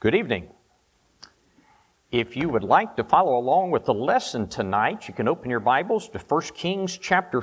Good evening. If you would like to follow along with the lesson tonight, you can open your Bibles to 1 Kings chapter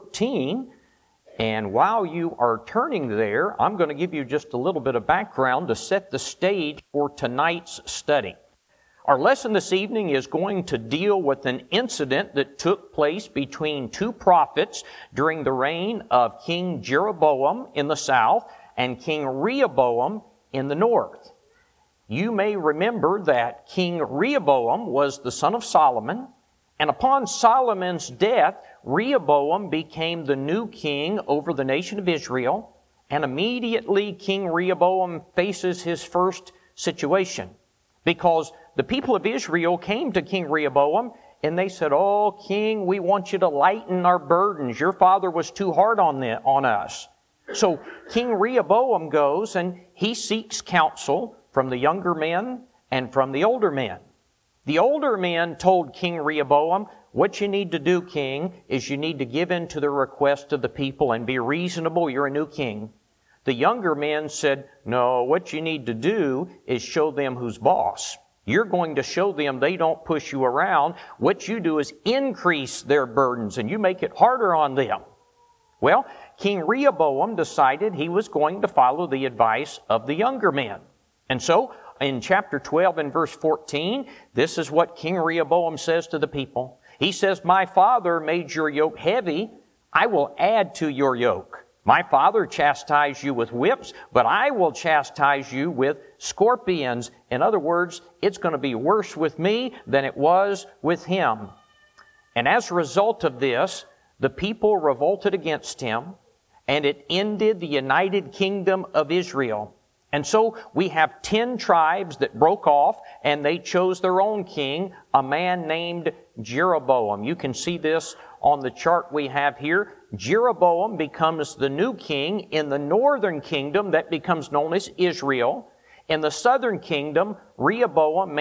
13. And while you are turning there, I'm going to give you just a little bit of background to set the stage for tonight's study. Our lesson this evening is going to deal with an incident that took place between two prophets during the reign of King Jeroboam in the south and King Rehoboam in the north. You may remember that King Rehoboam was the son of Solomon, and upon Solomon's death, Rehoboam became the new king over the nation of Israel, and immediately King Rehoboam faces his first situation, because the people of Israel came to King Rehoboam, and they said, "Oh, King, we want you to lighten our burdens. Your father was too hard on us." So King Rehoboam goes, and he seeks counsel from the younger men and from the older men. The older men told King Rehoboam, "What you need to do, King, is you need to give in to the request of the people and be reasonable. You're a new king." The younger men said, "No, what you need to do is show them who's boss. You're going to show them they don't push you around. What you do is increase their burdens and you make it harder on them." Well, King Rehoboam decided he was going to follow the advice of the younger men. And so, in chapter 12 and verse 14, this is what King Rehoboam says to the people. He says, "My father made your yoke heavy. I will add to your yoke. My father chastised you with whips, but I will chastise you with scorpions." In other words, it's going to be worse with me than it was with him. And as a result of this, the people revolted against him, and it ended the united kingdom of Israel. And so we have 10 tribes that broke off, and they chose their own king, a man named Jeroboam. You can see this on the chart we have here. Jeroboam becomes the new king in the northern kingdom that becomes known as Israel. In the southern kingdom, Rehoboam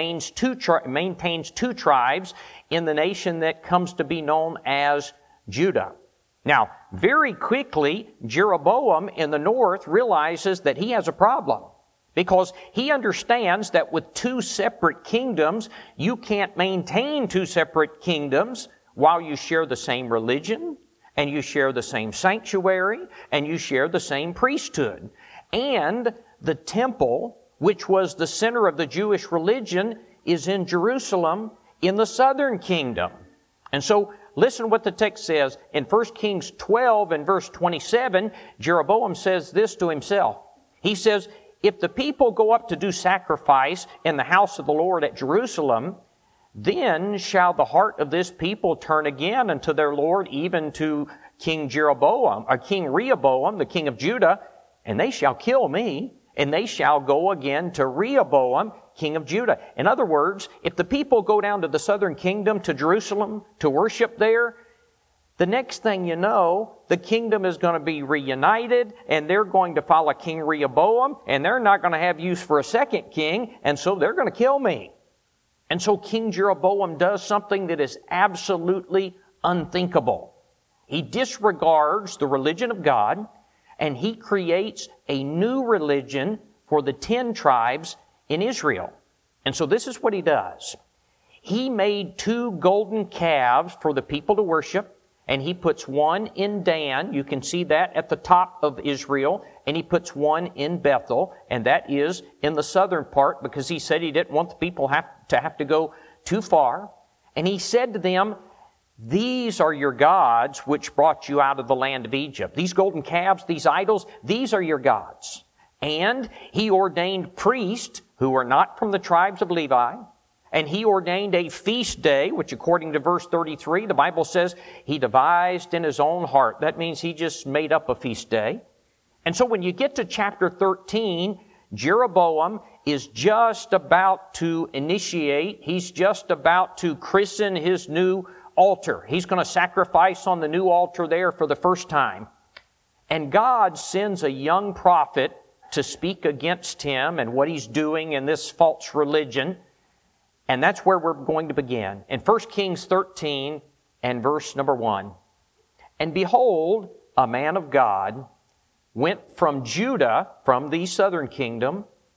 maintains two tribes in the nation that comes to be known as Judah. Now, very quickly, Jeroboam in the north realizes that he has a problem, because he understands that with two separate kingdoms, you can't maintain two separate kingdoms while you share the same religion, and you share the same sanctuary, and you share the same priesthood. And the temple, which was the center of the Jewish religion, is in Jerusalem in the southern kingdom. And so, listen what the text says. In 1 Kings 12 and verse 27, Jeroboam says this to himself. He says, "If the people go up to do sacrifice in the house of the Lord at Jerusalem, then shall the heart of this people turn again unto their Lord, even to King Rehoboam, the king of Judah, and they shall kill me, and they shall go again to Rehoboam, king of Judah." In other words, if the people go down to the southern kingdom, to Jerusalem, to worship there, the next thing you know, the kingdom is going to be reunited, and they're going to follow King Rehoboam, and they're not going to have use for a second king, and so they're going to kill me. And so King Jeroboam does something that is absolutely unthinkable. He disregards the religion of God, and he creates a new religion for the 10 tribes in Israel. And so this is what he does. He made 2 golden calves for the people to worship, and he puts one in Dan. You can see that at the top of Israel, and he puts one in Bethel, and that is in the southern part, because he said he didn't want the people to have to go too far. And he said to them, "These are your gods which brought you out of the land of Egypt." These golden calves, these idols, these are your gods. And he ordained priests who were not from the tribes of Levi. And he ordained a feast day, which according to verse 33, the Bible says he devised in his own heart. That means he just made up a feast day. And so when you get to chapter 13, Jeroboam is just about to initiate, he's just about to christen his new altar. He's going to sacrifice on the new altar there for the first time. And God sends a young prophet to speak against him and what he's doing in this false religion. And that's where we're going to begin. In 1 Kings 13 and verse number 1. "And behold, a man of God went from Judah, from the southern kingdom,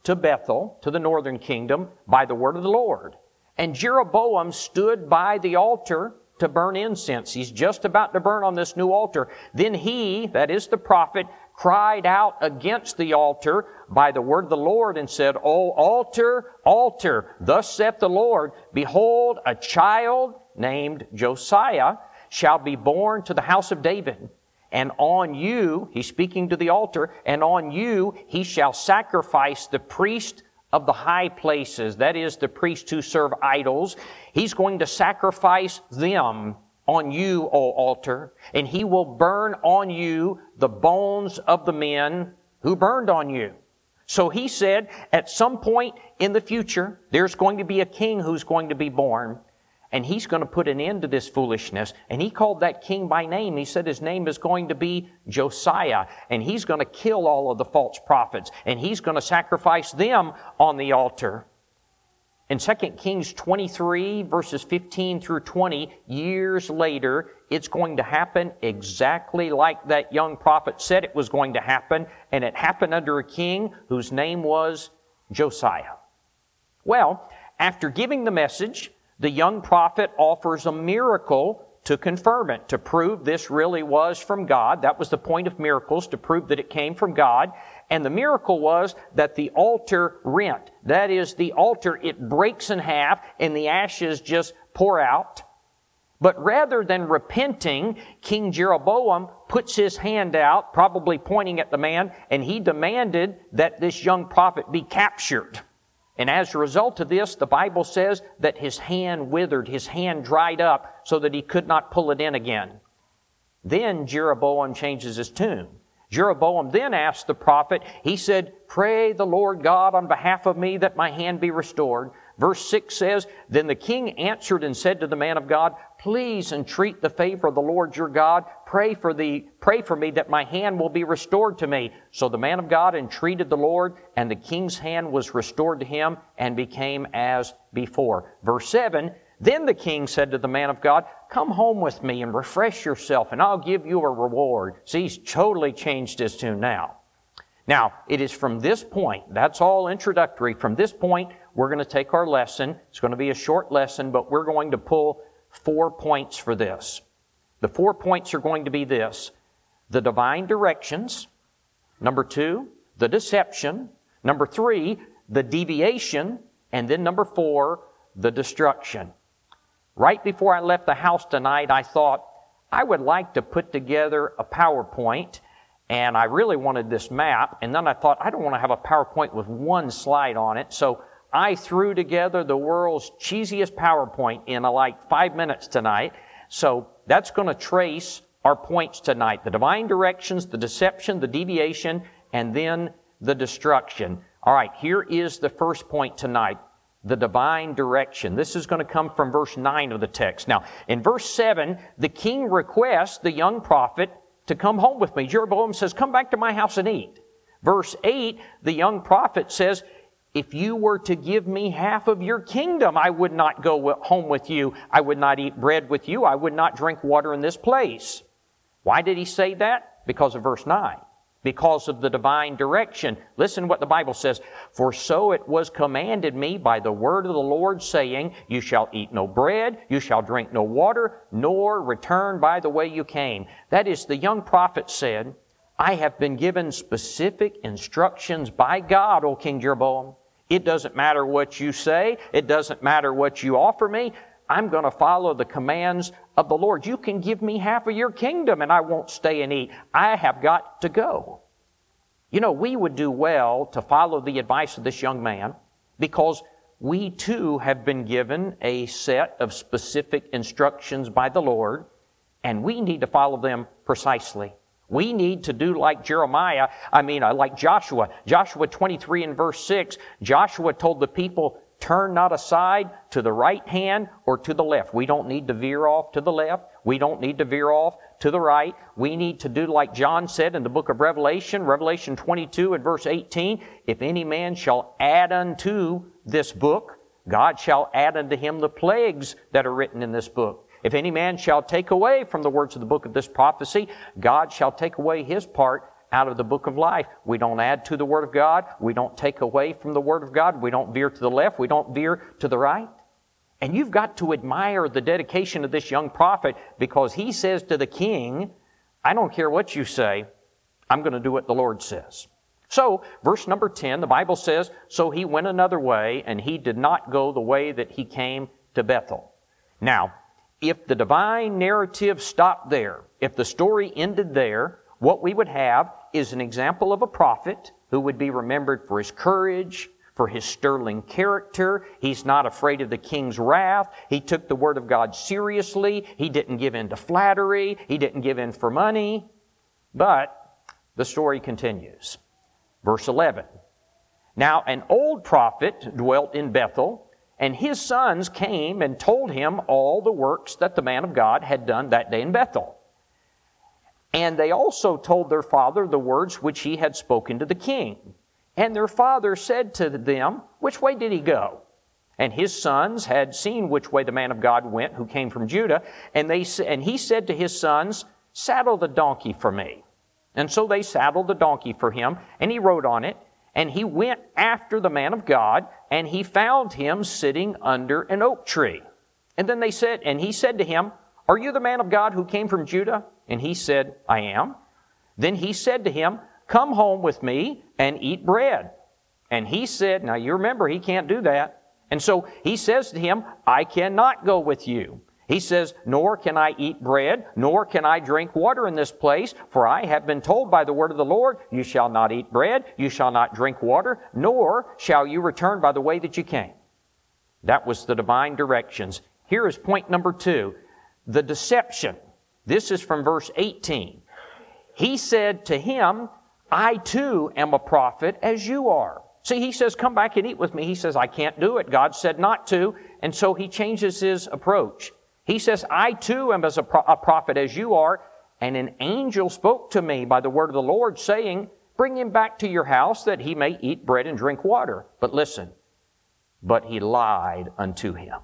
to Bethel, to the northern kingdom, by the word of the Lord. And Jeroboam stood by the altar to burn incense. He's just about to burn on this new altar. Then he, that is the prophet, cried out against the altar by the word of the Lord and said, O altar, altar, thus saith the Lord, behold, a child named Josiah shall be born to the house of David. And on you, he's speaking to the altar, and on you he shall sacrifice the priest of the high places, that is, the priests who serve idols. He's going to sacrifice them on you, O altar, and he will burn on you the bones of the men who burned on you. So he said, at some point in the future, there's going to be a king who's going to be born, and he's going to put an end to this foolishness. And he called that king by name. He said his name is going to be Josiah. And he's going to kill all of the false prophets. And he's going to sacrifice them on the altar. In 2 Kings 23, verses 15 through 20, years later, it's going to happen exactly like that young prophet said it was going to happen. And it happened under a king whose name was Josiah. Well, after giving the message, the young prophet offers a miracle to confirm it, to prove this really was from God. That was the point of miracles, to prove that it came from God. And the miracle was that the altar rent. That is, the altar, it breaks in half and the ashes just pour out. But rather than repenting, King Jeroboam puts his hand out, probably pointing at the man, and he demanded that this young prophet be captured. And as a result of this, the Bible says that his hand withered, his hand dried up so that he could not pull it in again. Then Jeroboam changes his tune. Jeroboam then asked the prophet, he said, pray the Lord God on behalf of me that my hand be restored. Verse 6 says, then the king answered and said to the man of God, please entreat the favor of the Lord your God. Pray for me that my hand will be restored to me. So the man of God entreated the Lord, and the king's hand was restored to him and became as before. Verse 7, then the king said to the man of God, come home with me and refresh yourself, and I'll give you a reward. See, he's totally changed his tune now. Now, it is from this point, that's all introductory. From this point, we're going to take our lesson. It's going to be a short lesson, but we're going to pull 4 points for this. The 4 points are going to be this: the divine directions. Number 2, the deception. Number 3, the deviation. And then number 4, the destruction. Right before I left the house tonight, I thought I would like to put together a PowerPoint. And I really wanted this map. And then I thought, I don't want to have a PowerPoint with one slide on it. So I threw together the world's cheesiest PowerPoint in like 5 minutes tonight. So that's going to trace our points tonight: the divine directions, the deception, the deviation, and then the destruction. All right, here is the first point tonight: the divine direction. This is going to come from verse 9 of the text. Now, in verse 7, the king requests the young prophet to come home with me. Jeroboam says, come back to my house and eat. Verse 8, the young prophet says, if you were to give me half of your kingdom, I would not go home with you. I would not eat bread with you. I would not drink water in this place. Why did he say that? Because of verse 9. Because of the divine direction. Listen what the Bible says. For so it was commanded me by the word of the Lord, saying, you shall eat no bread, you shall drink no water, nor return by the way you came. That is, the young prophet said, I have been given specific instructions by God, O King Jeroboam. It doesn't matter what you say. It doesn't matter what you offer me. I'm going to follow the commands of the Lord. You can give me half of your kingdom and I won't stay and eat. I have got to go. You know, we would do well to follow the advice of this young man, because we too have been given a set of specific instructions by the Lord, and we need to follow them precisely. We need to do like Joshua. Joshua 23 and verse 6, Joshua told the people, turn not aside to the right hand or to the left. We don't need to veer off to the left. We don't need to veer off to the right. We need to do like John said in the book of Revelation 22 and verse 18, if any man shall add unto this book, God shall add unto him the plagues that are written in this book. If any man shall take away from the words of the book of this prophecy, God shall take away his part out of the book of life. We don't add to the Word of God. We don't take away from the Word of God. We don't veer to the left. We don't veer to the right. And you've got to admire the dedication of this young prophet, because he says to the king, I don't care what you say, I'm going to do what the Lord says. So, verse number 10, the Bible says, so he went another way, and he did not go the way that he came to Bethel. Now, if the divine narrative stopped there, if the story ended there, what we would have is an example of a prophet who would be remembered for his courage, for his sterling character. He's not afraid of the king's wrath. He took the Word of God seriously. He didn't give in to flattery. He didn't give in for money. But the story continues. Verse 11. Now an old prophet dwelt in Bethel, and his sons came and told him all the works that the man of God had done that day in Bethel. And they also told their father the words which he had spoken to the king. And their father said to them, which way did he go? And his sons had seen which way the man of God went, who came from Judah. And he said to his sons, saddle the donkey for me. And so they saddled the donkey for him, and he rode on it. And he went after the man of God, and he found him sitting under an oak tree. And then he said to him, are you the man of God who came from Judah? And he said, I am. Then he said to him, come home with me and eat bread. And he said, now you remember, he can't do that. And so he says to him, I cannot go with you. He says, nor can I eat bread, nor can I drink water in this place, for I have been told by the word of the Lord, you shall not eat bread, you shall not drink water, nor shall you return by the way that you came. That was the divine directions. Here is point number 2, the deception. This is from verse 18. He said to him, I too am a prophet as you are. See, he says, come back and eat with me. He says, I can't do it. God said not to. And so he changes his approach. He says, I too am as a prophet as you are. And an angel spoke to me by the word of the Lord, saying, bring him back to your house that he may eat bread and drink water. But listen, but he lied unto him.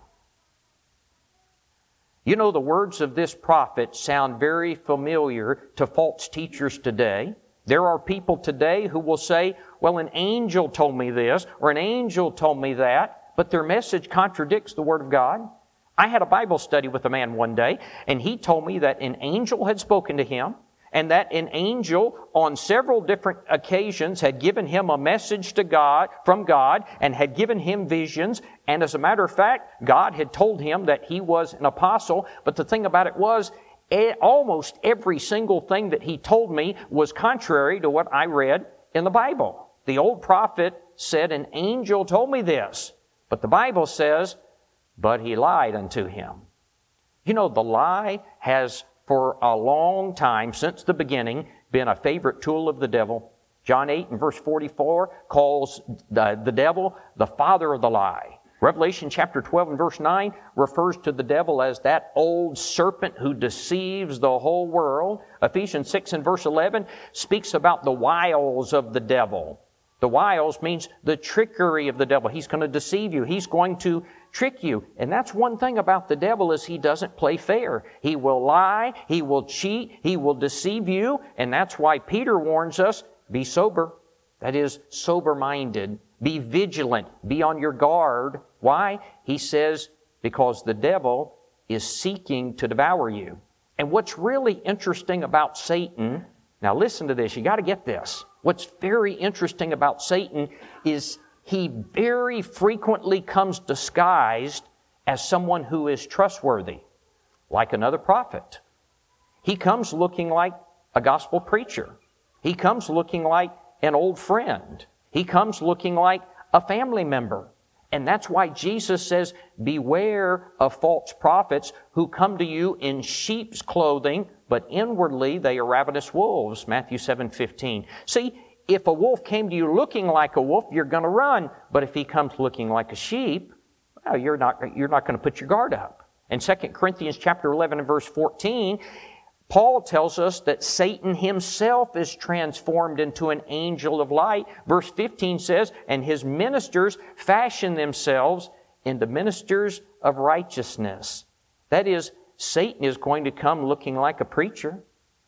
You know, the words of this prophet sound very familiar to false teachers today. There are people today who will say, well, an angel told me this, or an angel told me that, but their message contradicts the Word of God. I had a Bible study with a man one day, and he told me that an angel had spoken to him, and that an angel on several different occasions had given him a message to God, from God, and had given him visions. And as a matter of fact, God had told him that he was an apostle. But the thing about it was, almost every single thing that he told me was contrary to what I read in the Bible. The old prophet said, an angel told me this. But the Bible says, but he lied unto him. You know, the lie has for a long time, since the beginning, been a favorite tool of the devil. John 8 and verse 44 calls the devil the father of the lie. Revelation chapter 12 and verse 9 refers to the devil as that old serpent who deceives the whole world. Ephesians 6 and verse 11 speaks about the wiles of the devil. The wiles means the trickery of the devil. He's going to deceive you. He's going to trick you. And that's one thing about the devil, is he doesn't play fair. He will lie, he will cheat, he will deceive you. And that's why Peter warns us, be sober. That is, sober-minded. Be vigilant. Be on your guard. Why? He says, because the devil is seeking to devour you. And what's really interesting about Satan, now listen to this, you got to get this. What's very interesting about Satan is he very frequently comes disguised as someone who is trustworthy, like another prophet. He comes looking like a gospel preacher. He comes looking like an old friend. He comes looking like a family member. And that's why Jesus says, beware of false prophets who come to you in sheep's clothing, but inwardly they are ravenous wolves. Matthew 7:15. See, if a wolf came to you looking like a wolf, you're going to run. But if he comes looking like a sheep, well, you're not going to put your guard up. In 2 Corinthians chapter 11 and verse 14, Paul tells us that Satan himself is transformed into an angel of light. Verse 15 says, and his ministers fashion themselves into ministers of righteousness. That is, Satan is going to come looking like a preacher.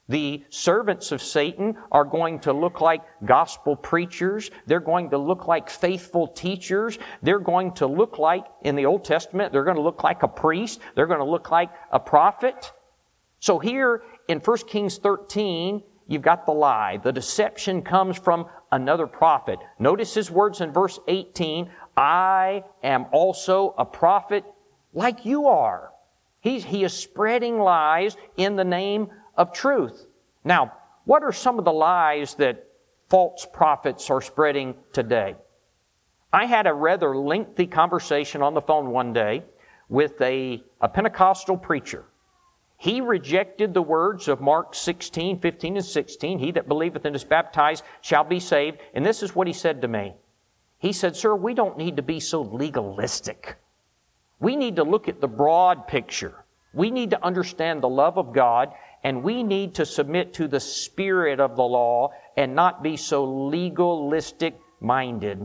The servants of Satan are going to look like gospel preachers. They're going to look like faithful teachers. They're going to look like, in the Old Testament, they're going to look like a priest. They're going to look like a prophet. So here in 1 Kings 13, you've got the lie. The deception comes from another prophet. Notice his words in verse 18, I am also a prophet like you are. He is spreading lies in the name of truth. Now, what are some of the lies that false prophets are spreading today? I had a rather lengthy conversation on the phone one day with a Pentecostal preacher. He rejected the words of Mark 16, 15, and 16. He that believeth and is baptized shall be saved. And this is what he said to me. He said, sir, we don't need to be so legalistic. We need to look at the broad picture. We need to understand the love of God, and we need to submit to the spirit of the law and not be so legalistic minded.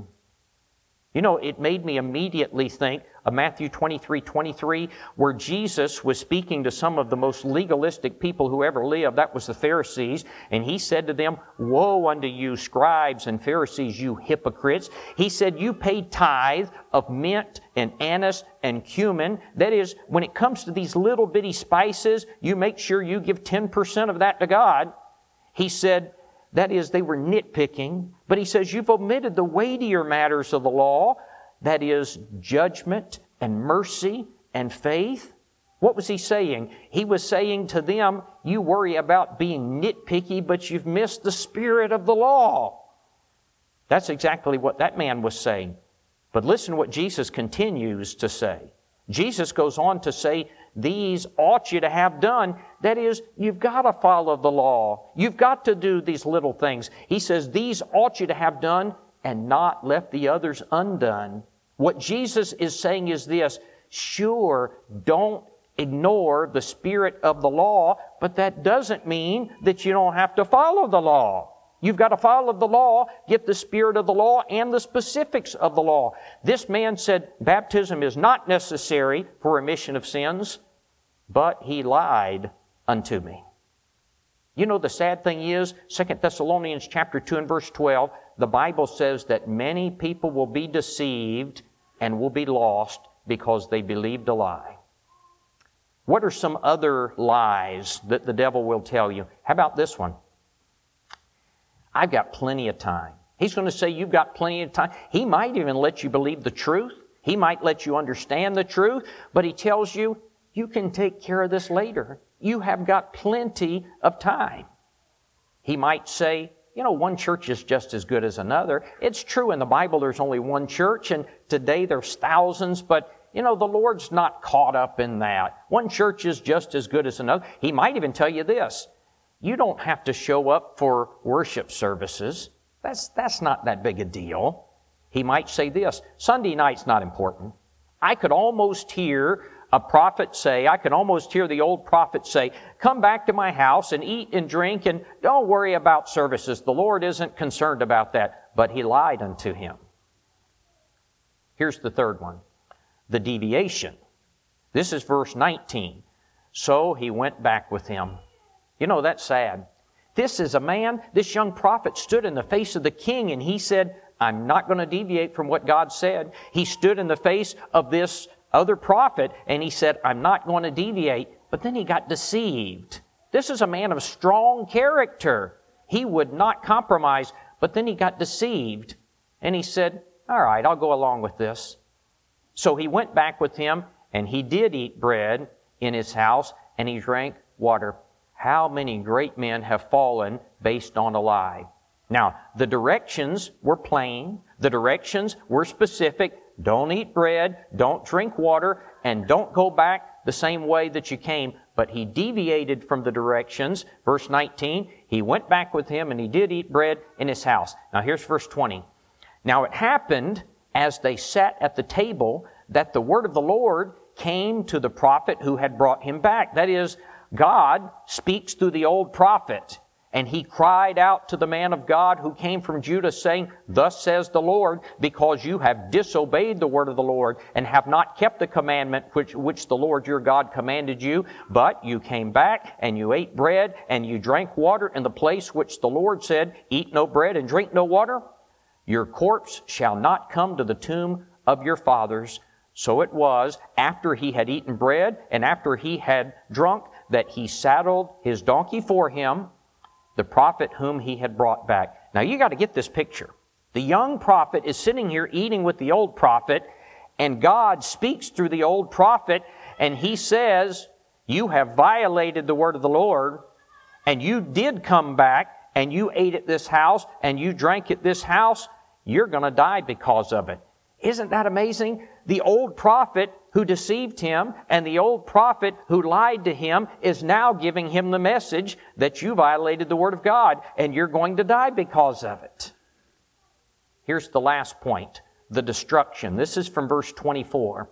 You know, it made me immediately think of Matthew 23:23, where Jesus was speaking to some of the most legalistic people who ever lived. That was the Pharisees. And He said to them, woe unto you, scribes and Pharisees, you hypocrites. He said, you pay tithe of mint and anise and cumin. That is, when it comes to these little bitty spices, you make sure you give 10% of that to God. He said, that is, they were nitpicking. But He says, you've omitted the weightier matters of the law. That is, judgment and mercy and faith. What was He saying? He was saying to them, you worry about being nitpicky, but you've missed the spirit of the law. That's exactly what that man was saying. But listen to what Jesus continues to say. Jesus goes on to say, these ought you to have done. That is, you've got to follow the law. You've got to do these little things. He says, these ought you to have done and not left the others undone. What Jesus is saying is this, sure, don't ignore the spirit of the law, but that doesn't mean that you don't have to follow the law. You've got to follow the law, get the spirit of the law and the specifics of the law. This man said baptism is not necessary for remission of sins, but he lied unto me. You know, the sad thing is, 2 Thessalonians chapter 2 and verse 12, the Bible says that many people will be deceived and will be lost because they believed a lie. What are some other lies that the devil will tell you? How about this one? I've got plenty of time. He's going to say you've got plenty of time. He might even let you believe the truth. He might let you understand the truth, but he tells you, you can take care of this later. You have got plenty of time. He might say, you know, one church is just as good as another. It's true in the Bible there's only one church, and today there's thousands, but you know, the Lord's not caught up in that. One church is just as good as another. He might even tell you this. You don't have to show up for worship services. That's not that big a deal. He might say this, Sunday night's not important. I could almost hear a prophet say, I could almost hear the old prophet say, come back to my house and eat and drink and don't worry about services. The Lord isn't concerned about that. But he lied unto him. Here's the third one, the deviation. This is verse 19. So he went back with him. You know, that's sad. This is a man, this young prophet stood in the face of the king and he said, I'm not going to deviate from what God said. He stood in the face of this other prophet and he said, I'm not going to deviate. But then he got deceived. This is a man of strong character. He would not compromise, but then he got deceived. And he said, all right, I'll go along with this. So he went back with him and he did eat bread in his house and he drank water. How many great men have fallen based on a lie? Now, the directions were plain. The directions were specific. Don't eat bread, don't drink water, and don't go back the same way that you came. But he deviated from the directions. Verse 19, he went back with him and he did eat bread in his house. Now here's verse 20. Now it happened as they sat at the table that the word of the Lord came to the prophet who had brought him back. That is, God speaks through the old prophet. And he cried out to the man of God who came from Judah, saying, Thus says the Lord, because you have disobeyed the word of the Lord, and have not kept the commandment which the Lord your God commanded you, but you came back, and you ate bread, and you drank water in the place which the Lord said, Eat no bread and drink no water, your corpse shall not come to the tomb of your fathers. So it was, after he had eaten bread, and after he had drunk, that he saddled his donkey for him, the prophet whom he had brought back. Now you got to get this picture. The young prophet is sitting here eating with the old prophet, and God speaks through the old prophet, and he says, you have violated the word of the Lord, and you did come back, and you ate at this house, and you drank at this house. You're going to die because of it. Isn't that amazing? The old prophet who deceived him and the old prophet who lied to him is now giving him the message that you violated the word of God and you're going to die because of it. Here's the last point, the destruction. This is from verse 24.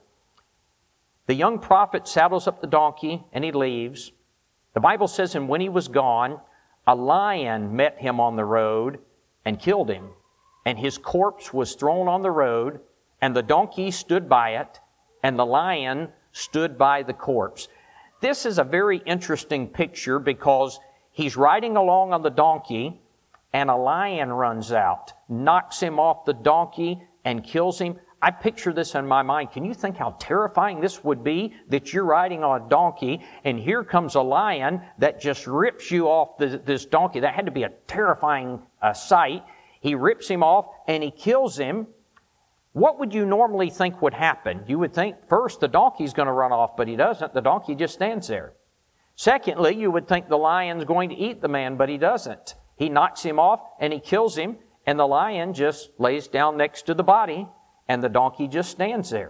The young prophet saddles up the donkey and he leaves. The Bible says, and when he was gone, a lion met him on the road and killed him. And his corpse was thrown on the road, and the donkey stood by it, and the lion stood by the corpse. This is a very interesting picture because he's riding along on the donkey, and a lion runs out, knocks him off the donkey, and kills him. I picture this in my mind. Can you think how terrifying this would be that you're riding on a donkey, and here comes a lion that just rips you off this donkey? That had to be a terrifying sight. He rips him off and he kills him. What would you normally think would happen? You would think first the donkey's going to run off, but he doesn't. The donkey just stands there. Secondly, you would think the lion's going to eat the man, but he doesn't. He knocks him off and he kills him, and the lion just lays down next to the body, and the donkey just stands there.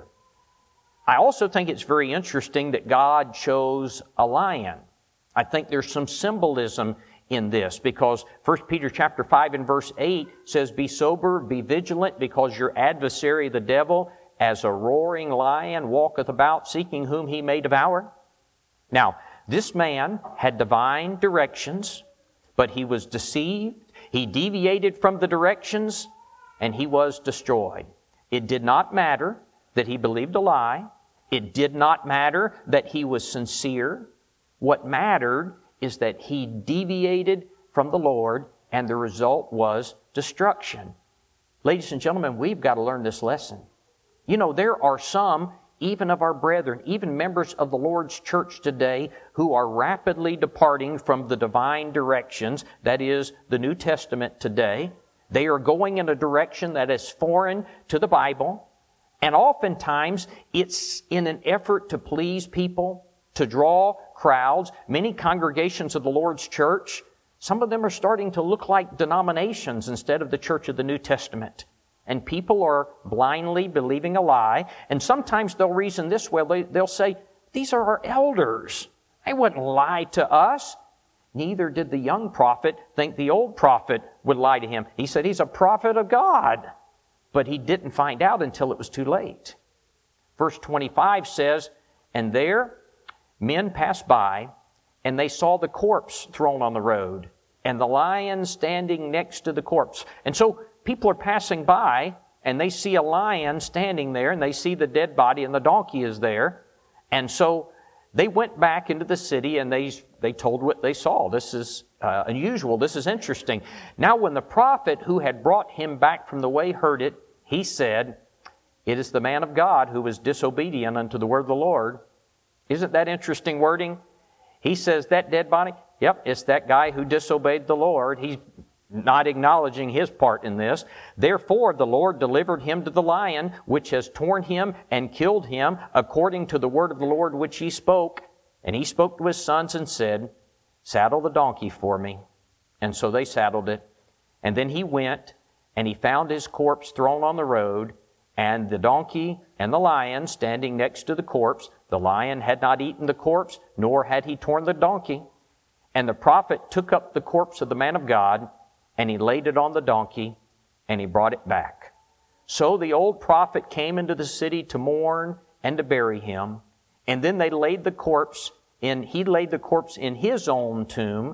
I also think it's very interesting that God chose a lion. I think there's some symbolism in this, because 1 Peter chapter 5 and verse 8 says, Be sober, be vigilant, because your adversary the devil, as a roaring lion, walketh about, seeking whom he may devour. Now, this man had divine directions, but he was deceived. He deviated from the directions, and he was destroyed. It did not matter that he believed a lie. It did not matter that he was sincere. What mattered is that he deviated from the Lord, and the result was destruction. Ladies and gentlemen, we've got to learn this lesson. You know, there are some, even of our brethren, even members of the Lord's church today, who are rapidly departing from the divine directions, that is, the New Testament today. They are going in a direction that is foreign to the Bible, and oftentimes it's in an effort to please people, to draw crowds. Many congregations of the Lord's church, some of them are starting to look like denominations instead of the church of the New Testament. And people are blindly believing a lie. And sometimes they'll reason this way. They'll say, these are our elders. They wouldn't lie to us. Neither did the young prophet think the old prophet would lie to him. He said he's a prophet of God. But he didn't find out until it was too late. Verse 25 says, and there men passed by, and they saw the corpse thrown on the road, and the lion standing next to the corpse. And so people are passing by, and they see a lion standing there, and they see the dead body, and the donkey is there. And so they went back into the city, and they told what they saw. This is unusual. This is interesting. Now when the prophet who had brought him back from the way heard it, he said, It is the man of God who was disobedient unto the word of the Lord. Isn't that interesting wording? He says that dead body, yep, it's that guy who disobeyed the Lord. He's not acknowledging his part in this. Therefore the Lord delivered him to the lion, which has torn him and killed him, according to the word of the Lord which he spoke. And he spoke to his sons and said, Saddle the donkey for me. And so they saddled it. And then he went, and he found his corpse thrown on the road, and the donkey and the lion standing next to the corpse. The lion had not eaten the corpse, nor had he torn the donkey. And the prophet took up the corpse of the man of God, and he laid it on the donkey, and he brought it back. So the old prophet came into the city to mourn and to bury him. And then they laid the corpse he laid the corpse in his own tomb.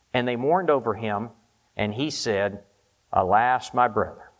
And they mourned over him, and he said, "Alas, my brother."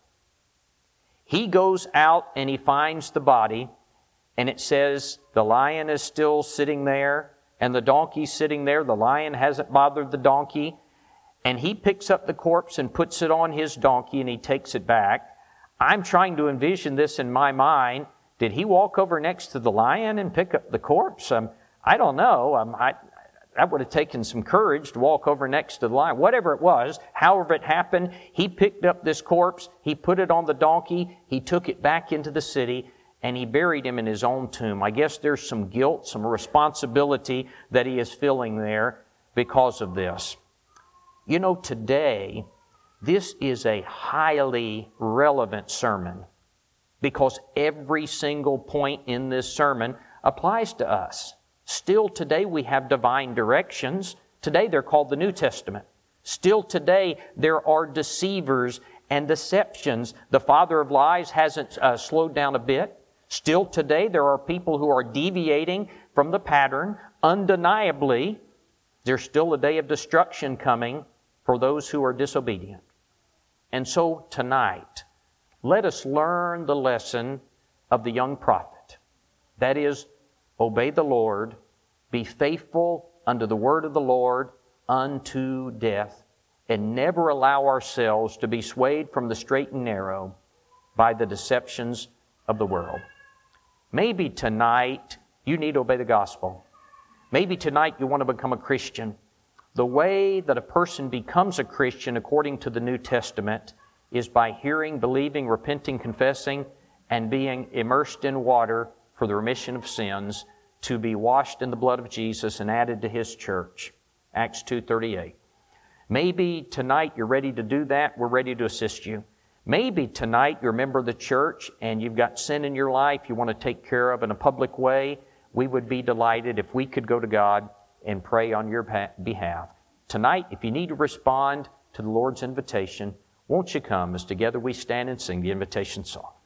He goes out and he finds the body, and it says the lion is still sitting there, and the donkey's sitting there. The lion hasn't bothered the donkey. And he picks up the corpse and puts it on his donkey, and he takes it back. I'm trying to envision this in my mind. Did he walk over next to the lion and pick up the corpse? I don't know. That would have taken some courage to walk over next to the lion. Whatever it was, however it happened, he picked up this corpse, he put it on the donkey, he took it back into the city, and he buried him in his own tomb. I guess there's some guilt, some responsibility that he is feeling there because of this. You know, today, this is a highly relevant sermon because every single point in this sermon applies to us. Still today we have divine directions. Today they're called the New Testament. Still today there are deceivers and deceptions. The father of lies hasn't slowed down a bit. Still today there are people who are deviating from the pattern. Undeniably, there's still a day of destruction coming for those who are disobedient. And so tonight, let us learn the lesson of the young prophet. That is, obey the Lord, be faithful unto the word of the Lord unto death, and never allow ourselves to be swayed from the straight and narrow by the deceptions of the world. Maybe tonight you need to obey the gospel. Maybe tonight you want to become a Christian. The way that a person becomes a Christian according to the New Testament is by hearing, believing, repenting, confessing, and being immersed in water for the remission of sins, to be washed in the blood of Jesus and added to His church. Acts 2:38. Maybe tonight you're ready to do that. We're ready to assist you. Maybe tonight you're a member of the church and you've got sin in your life you want to take care of in a public way. We would be delighted if we could go to God and pray on your behalf. Tonight, if you need to respond to the Lord's invitation, won't you come as together we stand and sing the invitation song?